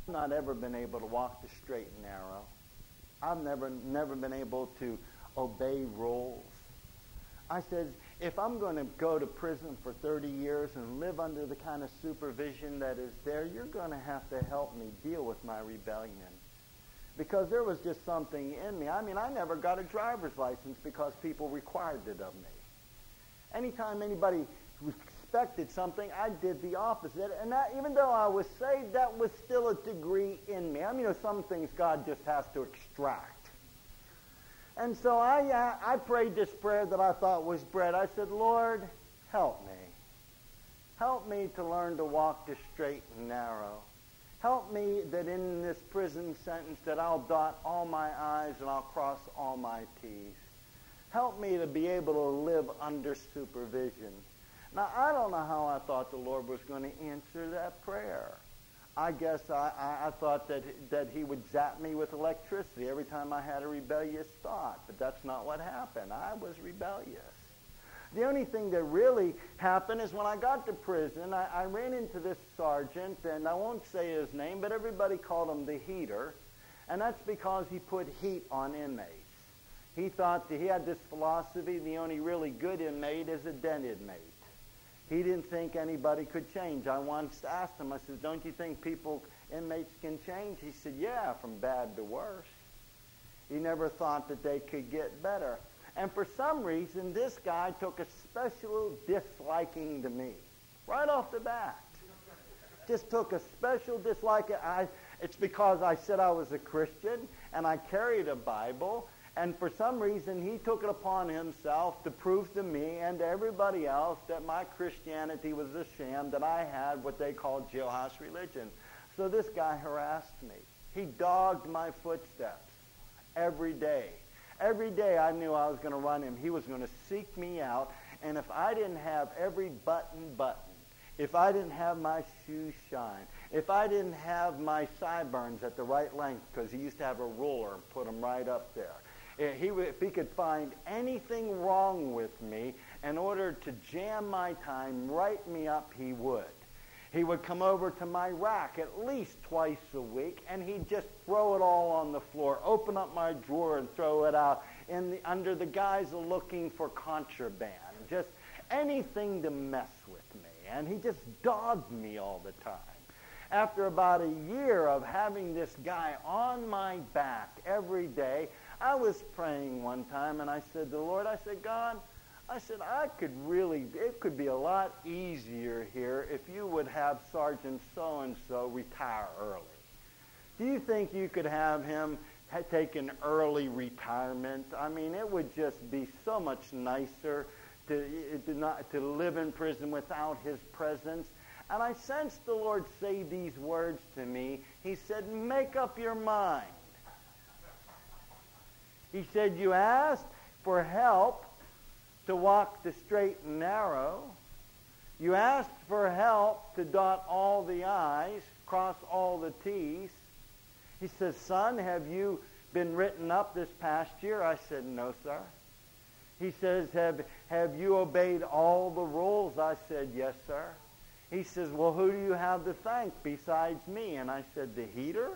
I've not ever been able to walk the straight and narrow. I've never been able to obey rules. I said, if I'm going to go to prison for 30 years and live under the kind of supervision that is there, you're going to have to help me deal with my rebellion. Because there was just something in me. I mean, I never got a driver's license because people required it of me. Anytime anybody expected something, I did the opposite. And that, even though I was saved, that was still a degree in me. I mean, some things God just has to extract. And so I prayed this prayer that I thought was bread. I said, Lord, help me. Help me to learn to walk the straight and narrow. Help me that in this prison sentence that I'll dot all my I's and I'll cross all my T's. Help me to be able to live under supervision. Now, I don't know how I thought the Lord was going to answer that prayer. I guess I thought that he would zap me with electricity every time I had a rebellious thought. But that's not what happened. I was rebellious. The only thing that really happened is when I got to prison, I ran into this sergeant, and I won't say his name, but everybody called him the heater. And that's because he put heat on inmates. He thought that he had this philosophy, the only really good inmate is a dead inmate. He didn't think anybody could change. I once asked him, I said, don't you think inmates can change? He said, yeah, from bad to worse. He never thought that they could get better. And for some reason, this guy took a special disliking to me, right off the bat. Just took a special dislike. It's because I said I was a Christian, and I carried a Bible, and for some reason, he took it upon himself to prove to me and to everybody else that my Christianity was a sham, that I had what they call jailhouse religion. So this guy harassed me. He dogged my footsteps every day. Every day I knew I was going to run him. He was going to seek me out, and if I didn't have every button, if I didn't have my shoes shine, if I didn't have my sideburns at the right length, because he used to have a ruler and put them right up there, if he could find anything wrong with me in order to jam my time, write me up, he would. He would come over to my rack at least twice a week, and he'd just throw it all on the floor, open up my drawer and throw it out under the guise of looking for contraband, just anything to mess with me. And he just dogged me all the time. After about a year of having this guy on my back every day, I was praying one time, and I said to the Lord, I said, God, it could be a lot easier here if you would have Sergeant so-and-so retire early. Do you think you could have him take an early retirement? I mean, it would just be so much nicer to live in prison without his presence. And I sensed the Lord say these words to me. He said, make up your mind. He said, you asked for help to walk the straight and narrow. You asked for help to dot all the I's, cross all the T's. He says, son, have you been written up this past year? I said, no, sir. He says, have you obeyed all the rules? I said, yes, sir. He says, well, who do you have to thank besides me? And I said, the heater?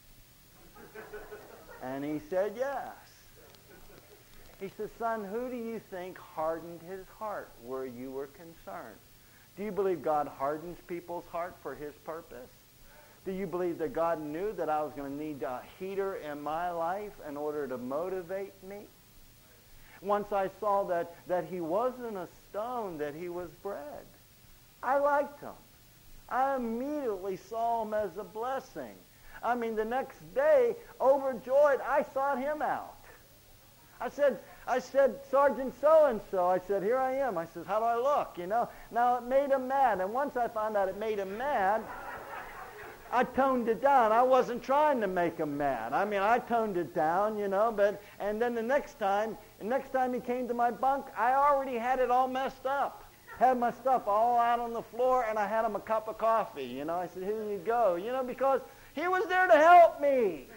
And he said, yes. He says, son, who do you think hardened his heart where you were concerned? Do you believe God hardens people's heart for his purpose? Do you believe that God knew that I was going to need a heater in my life in order to motivate me? Once I saw that he wasn't a stone, that he was bread, I liked him. I immediately saw him as a blessing. I mean, the next day, overjoyed, I sought him out. I said, Sergeant so-and-so, I said, here I am. I said, how do I look, you know? Now, it made him mad, and once I found out it made him mad, I toned it down. I wasn't trying to make him mad. I mean, I toned it down, you know, and then the next time he came to my bunk, I already had it all messed up. Had my stuff all out on the floor, and I had him a cup of coffee, you know. I said, here you go, you know, because he was there to help me.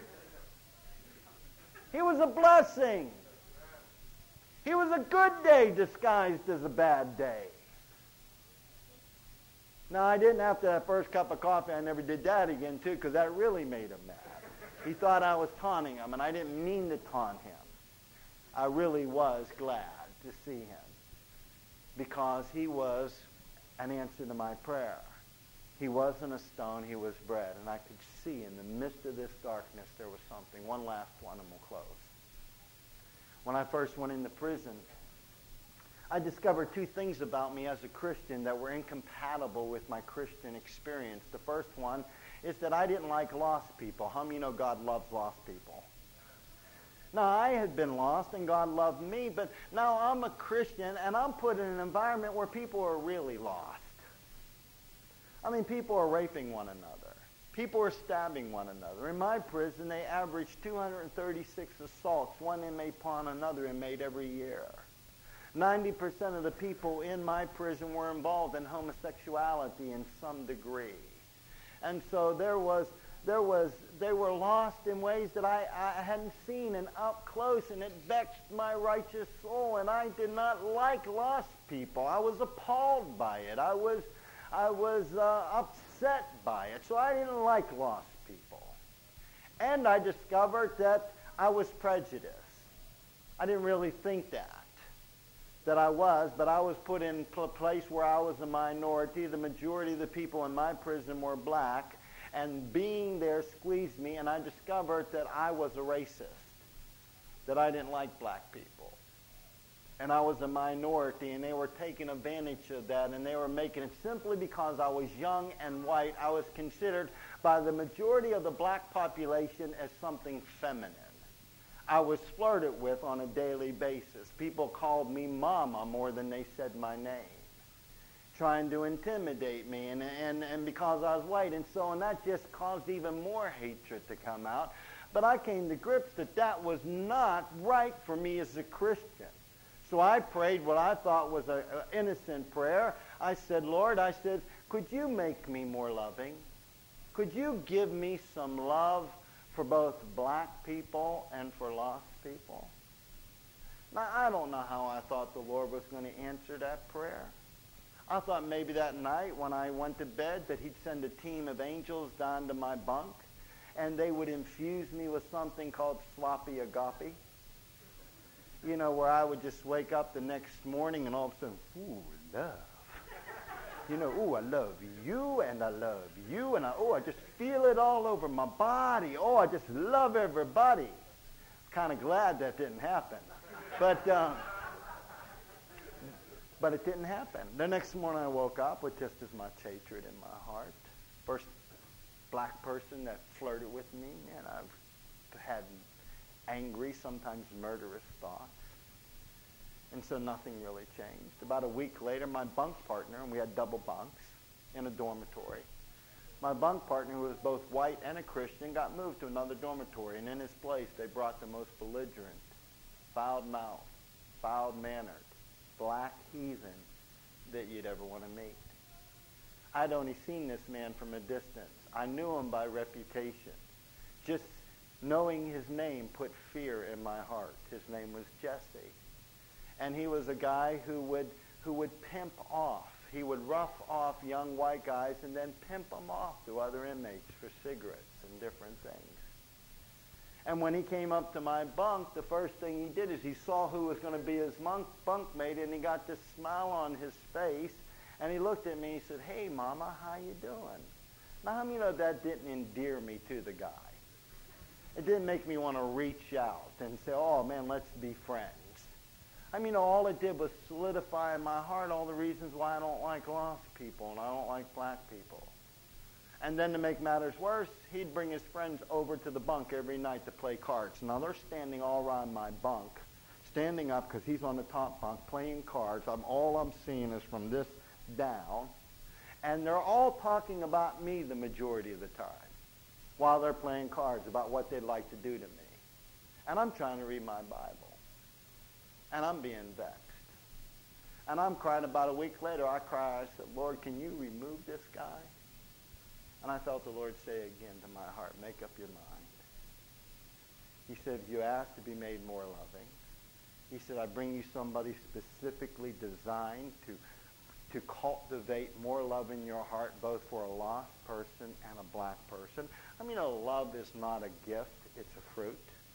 He was a blessing. He was a good day disguised as a bad day. Now, I didn't after that first cup of coffee. I never did that again, too, because that really made him mad. He thought I was taunting him, and I didn't mean to taunt him. I really was glad to see him because he was an answer to my prayer. He wasn't a stone, he was bread. And I could see in the midst of this darkness there was something. One last one and we'll close. When I first went into prison, I discovered two things about me as a Christian that were incompatible with my Christian experience. The first one is that I didn't like lost people. How many know God loves lost people? Now, I had been lost and God loved me, but now I'm a Christian and I'm put in an environment where people are really lost. I mean, people are raping one another. People are stabbing one another. In my prison, they averaged 236 assaults, one inmate upon another inmate every year. 90% of the people in my prison were involved in homosexuality in some degree. And so they were lost in ways that I hadn't seen and up close, and it vexed my righteous soul, and I did not like lost people. I was appalled by it. I was upset by it. So I didn't like lost people. And I discovered that I was prejudiced. I didn't really think that I was, but I was put in a place where I was a minority. The majority of the people in my prison were black, and being there squeezed me, and I discovered that I was a racist, that I didn't like black people. And I was a minority, and they were taking advantage of that, and they were making it simply because I was young and white. I was considered by the majority of the black population as something feminine. I was flirted with on a daily basis. People called me mama more than they said my name, trying to intimidate me, and because I was white. And that just caused even more hatred to come out. But I came to grips that was not right for me as a Christian. So I prayed what I thought was an innocent prayer. I said, Lord, could you make me more loving? Could you give me some love for both black people and for lost people? Now, I don't know how I thought the Lord was going to answer that prayer. I thought maybe that night when I went to bed that he'd send a team of angels down to my bunk and they would infuse me with something called sloppy agape. You know, where I would just wake up the next morning and all of a sudden, ooh, love. You know, ooh, I love you and I love you and I just feel it all over my body. Oh, I just love everybody. Kind of glad that didn't happen. But it didn't happen. The next morning I woke up with just as much hatred in my heart. First black person that flirted with me, and I've had angry, sometimes murderous thoughts. And so nothing really changed. About a week later, my bunk partner, and we had double bunks in a dormitory, my bunk partner, who was both white and a Christian, got moved to another dormitory, and in his place they brought the most belligerent, foul-mouthed, foul-mannered, black heathen that you'd ever want to meet. I'd only seen this man from a distance. I knew him by reputation. Just knowing his name put fear in my heart. His name was Jesse. And he was a guy who would pimp off. He would rough off young white guys and then pimp them off to other inmates for cigarettes and different things. And when he came up to my bunk, the first thing he did is he saw who was going to be his bunkmate, and he got this smile on his face, and he looked at me and he said, "Hey, Mama, how you doing?" Now, how many know that didn't endear me to the guy? It didn't make me want to reach out and say, "Oh, man, let's be friends." I mean, all it did was solidify in my heart all the reasons why I don't like lost people and I don't like black people. And then to make matters worse, he'd bring his friends over to the bunk every night to play cards. Now, they're standing all around my bunk, standing up because he's on the top bunk playing cards. All I'm seeing is from this down. And they're all talking about me the majority of the time while they're playing cards about what they'd like to do to me. And I'm trying to read my Bible. And I'm being vexed. And I'm crying. About a week later, I said, "Lord, can you remove this guy?" And I felt the Lord say again to my heart, "Make up your mind." He said, "You asked to be made more loving." He said, "I bring you somebody specifically designed to to cultivate more love in your heart, both for a lost person and a black person. I mean, love is not a gift, it's a fruit.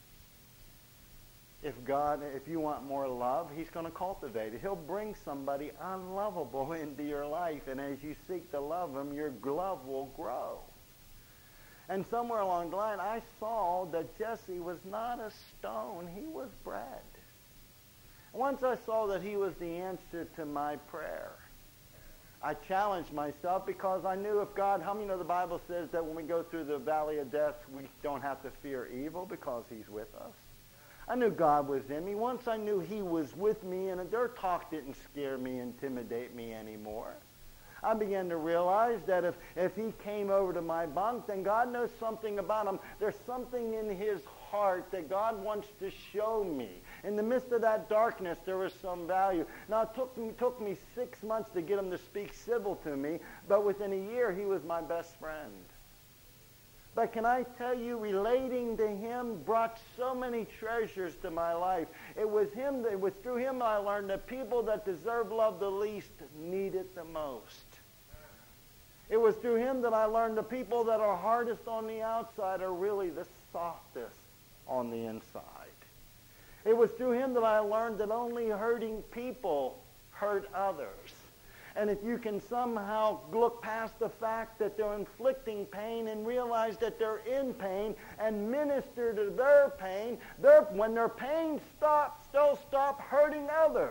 If you want more love, he's going to cultivate it. He'll bring somebody unlovable into your life, and as you seek to love them, your love will grow. And somewhere along the line, I saw that Jesse was not a stone, he was bread. Once I saw that he was the answer to my prayer, I challenged myself because I knew if God, how many know the Bible says that when we go through the valley of death, we don't have to fear evil because he's with us? I knew God was in me. Once I knew he was with me, and their talk didn't scare me, intimidate me anymore. I began to realize that if he came over to my bunk, then God knows something about him. There's something in his heart that God wants to show me. In the midst of that darkness, there was some value. Now, it took me 6 months to get him to speak civil to me, but within a year, he was my best friend. But can I tell you, relating to him brought so many treasures to my life. It was through him I learned that people that deserve love the least need it the most. It was through him that I learned the people that are hardest on the outside are really the softest on the inside. It was through him that I learned that only hurting people hurt others. And if you can somehow look past the fact that they're inflicting pain and realize that they're in pain and minister to their pain, when their pain stops, they'll stop hurting others.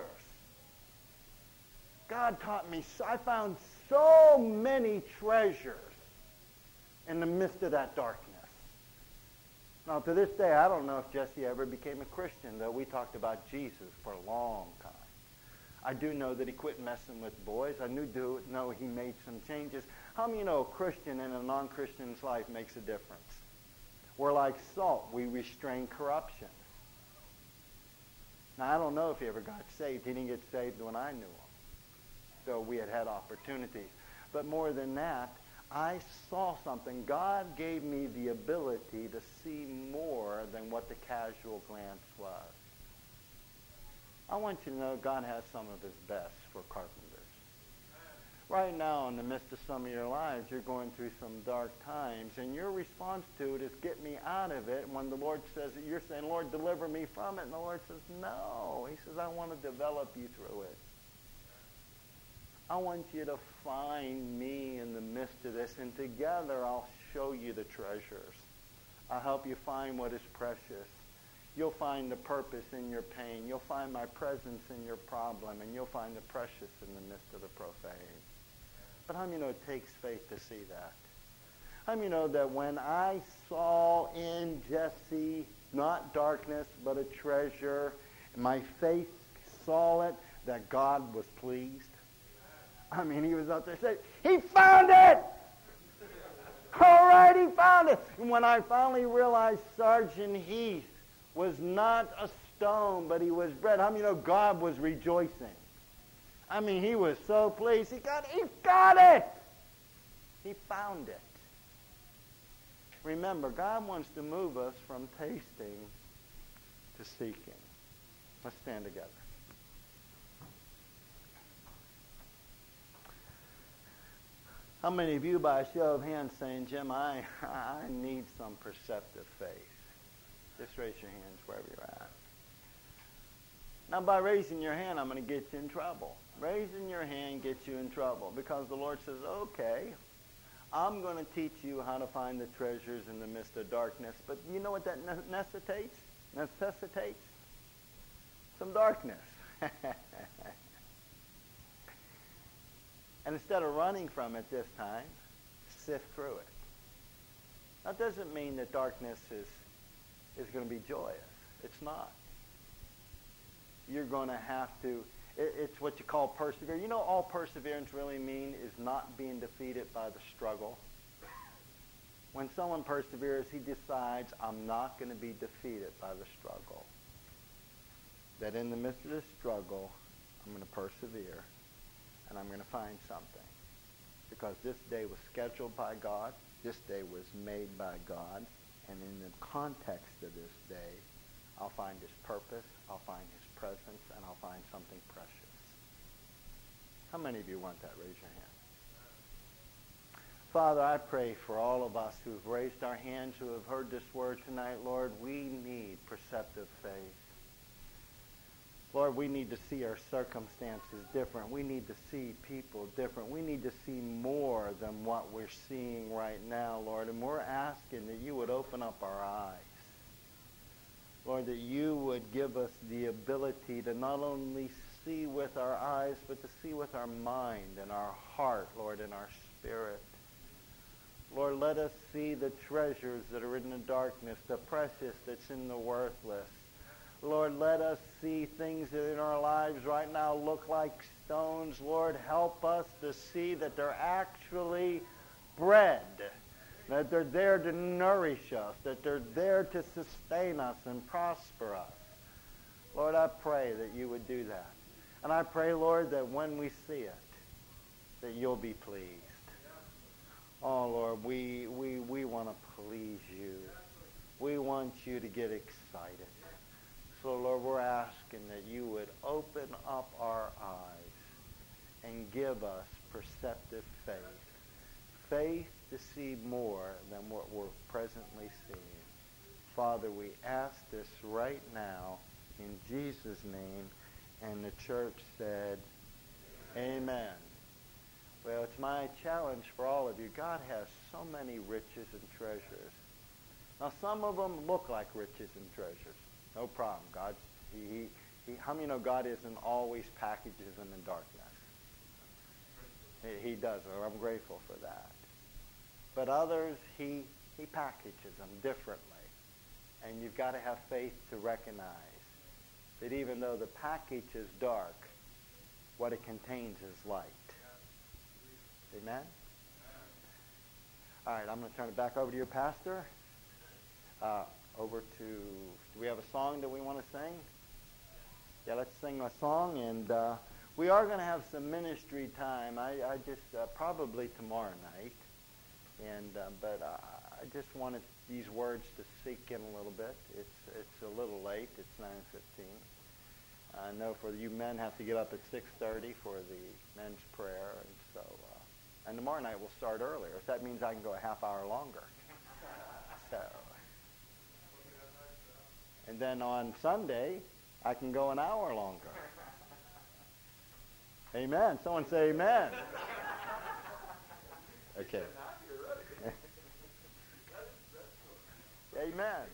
God taught me, I found so many treasures in the midst of that darkness. Now, to this day, I don't know if Jesse ever became a Christian, though we talked about Jesus for a long time. I do know that he quit messing with boys. I know he made some changes. How many know a Christian in a non-Christian's life makes a difference? We're like salt. We restrain corruption. Now, I don't know if he ever got saved. He didn't get saved when I knew him, though we had opportunities. But more than that, I saw something. God gave me the ability to see more than what the casual glance was. I want you to know God has some of his best for carpenters. Right now, in the midst of some of your lives, you're going through some dark times, and your response to it is, get me out of it. When the Lord says it, you're saying, Lord, deliver me from it. And the Lord says, no. He says, I want to develop you through it. I want you to find me in the midst of this, and together I'll show you the treasures. I'll help you find what is precious. You'll find the purpose in your pain. You'll find my presence in your problem, and you'll find the precious in the midst of the profane. But how many know it takes faith to see that? How many know that when I saw in Jesse not darkness but a treasure, my faith saw it, that God was pleased? I mean, he was out there saying, he found it! All right, he found it! And when I finally realized Sergeant Heath was not a stone, but he was bread, how many know God was rejoicing? I mean, he was so pleased. He got it! He found it. Remember, God wants to move us from tasting to seeking. Let's stand together. How many of you, by a show of hands, saying, Jim, I need some perceptive faith? Just raise your hands wherever you're at. Now, by raising your hand, I'm going to get you in trouble. Raising your hand gets you in trouble because the Lord says, okay, I'm going to teach you how to find the treasures in the midst of darkness. But you know what that necessitates? Necessitates some darkness. And instead of running from it this time, sift through it. That doesn't mean that darkness is going to be joyous. It's not. You're going to have to, it's what you call persevere. You know all perseverance really means is not being defeated by the struggle. When someone perseveres, he decides, I'm not going to be defeated by the struggle. That in the midst of this struggle, I'm going to persevere. And I'm going to find something. Because this day was scheduled by God. This day was made by God. And in the context of this day, I'll find his purpose, I'll find his presence, and I'll find something precious. How many of you want that? Raise your hand. Father, I pray for all of us who have raised our hands, who have heard this word tonight, Lord, we need perceptive faith. Lord, we need to see our circumstances different. We need to see people different. We need to see more than what we're seeing right now, Lord. And we're asking that you would open up our eyes. Lord, that you would give us the ability to not only see with our eyes, but to see with our mind and our heart, Lord, and our spirit. Lord, let us see the treasures that are in the darkness, the precious that's in the worthless. Lord, let us see things that in our lives right now look like stones. Lord, help us to see that they're actually bread, that they're there to nourish us, that they're there to sustain us and prosper us. Lord, I pray that you would do that. And I pray, Lord, that when we see it, that you'll be pleased. Oh, Lord, we want to please you. We want you to get excited. So, Lord, we're asking that you would open up our eyes and give us perceptive faith. Faith to see more than what we're presently seeing. Father, we ask this right now in Jesus' name. And the church said, Amen. Well, it's my challenge for all of you. God has so many riches and treasures. Now, some of them look like riches and treasures. No problem. God, how many know God isn't always packages them in darkness? He does. I'm grateful for that. But others, he packages them differently. And you've got to have faith to recognize that even though the package is dark, what it contains is light. Amen? All right, I'm going to turn it back over to your pastor. Do we have a song that we want to sing? Yeah, let's sing a song, and we are going to have some ministry time. I just, probably tomorrow night, but I just wanted these words to sink in a little bit. It's a little late. It's 9:15. I know for you men have to get up at 6:30 for the men's prayer, and so and tomorrow night we'll start earlier. So that means I can go a half hour longer. So, and then on Sunday I can go an hour longer. Amen. Someone say amen. Okay. Amen.